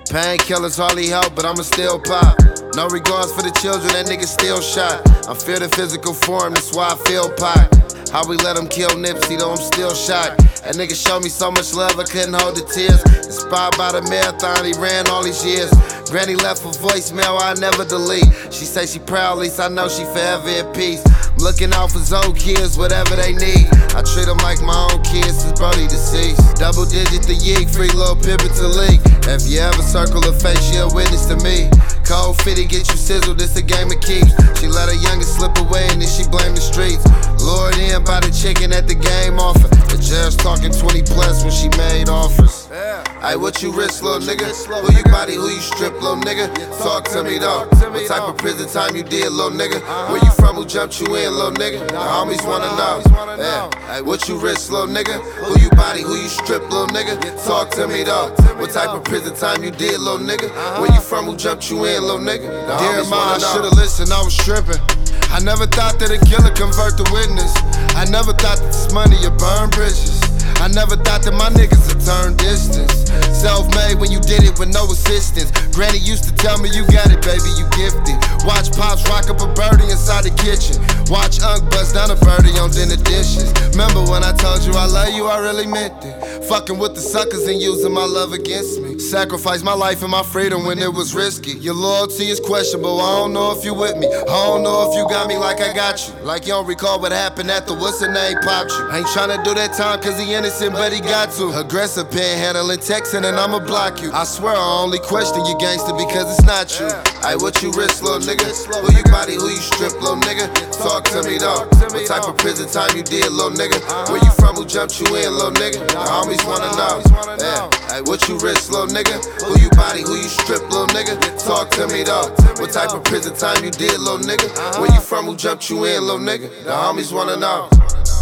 Painkillers hardly help, but I'ma still pop. No regards for the children, that nigga still shot. I feel the physical form, that's why I feel pot. How we let him kill Nipsey, though I'm still shocked. That nigga showed me so much love, I couldn't hold the tears. Inspired by the marathon, he ran all these years. Granny left a voicemail I never delete. She say she proud, at least I know she forever at peace. I'm looking out for Zoe kids, whatever they need. I treat them like my own kids since Brody deceased. Double digit the yeek, free little pivot to leak. If you ever circle a face, she a witness to me. Cold 50 get you sizzled, this a game of keeps. She let her youngest slip away and then she blamed the streets. Lured in by the chicken at the game offer. The judge talking 20 plus when she made offers. Ay, what you risk, little nigga? Who you body, who you strip, little nigga? Talk to me though. What type of prison time you did, little nigga? Where you from, who jumped you in, little nigga? The homies wanna know. Ay, what you risk, little nigga? Who you body, who you strip, little nigga? Talk to me though. What type of prison time you did, little nigga? Where you from, who jumped you in, little nigga? Dear Ma, I should've listened, I was tripping. I never thought that a killer convert to witness. I never thought that this money would burn bridges. I never thought that my niggas would turn distance. Self-made when you did it with no assistance. Granny used to tell me, you got it, baby, you gifted. Watch Pops rock up a birdie inside the kitchen. Watch Unc bust down a birdie on dinner dishes. Remember when I told you I love you, I really meant it. Fucking with the suckers and using my love against me. Sacrificed my life and my freedom when it was risky. Your loyalty is questionable, I don't know if you with me. I don't know if you got me like I got you. Like you don't recall what happened after what's her name popped you. Ain't tryna do that time cause he innocent, but he got to. Aggressive panhandling, texting, and I'ma block you. I swear I only question you gangster because it's not you. Ay, what you risk, little nigga? Who you body, who you strip, little nigga? Talk to me though. What type of prison time you did, little nigga? Where you from, who jumped you in, little nigga? The homies wanna know. Ay, what you risk, little nigga? Who you body, who you strip, little nigga? Talk to me though. What type of prison time you did, little nigga? Where you from, who jumped you in, little nigga? The homies wanna know.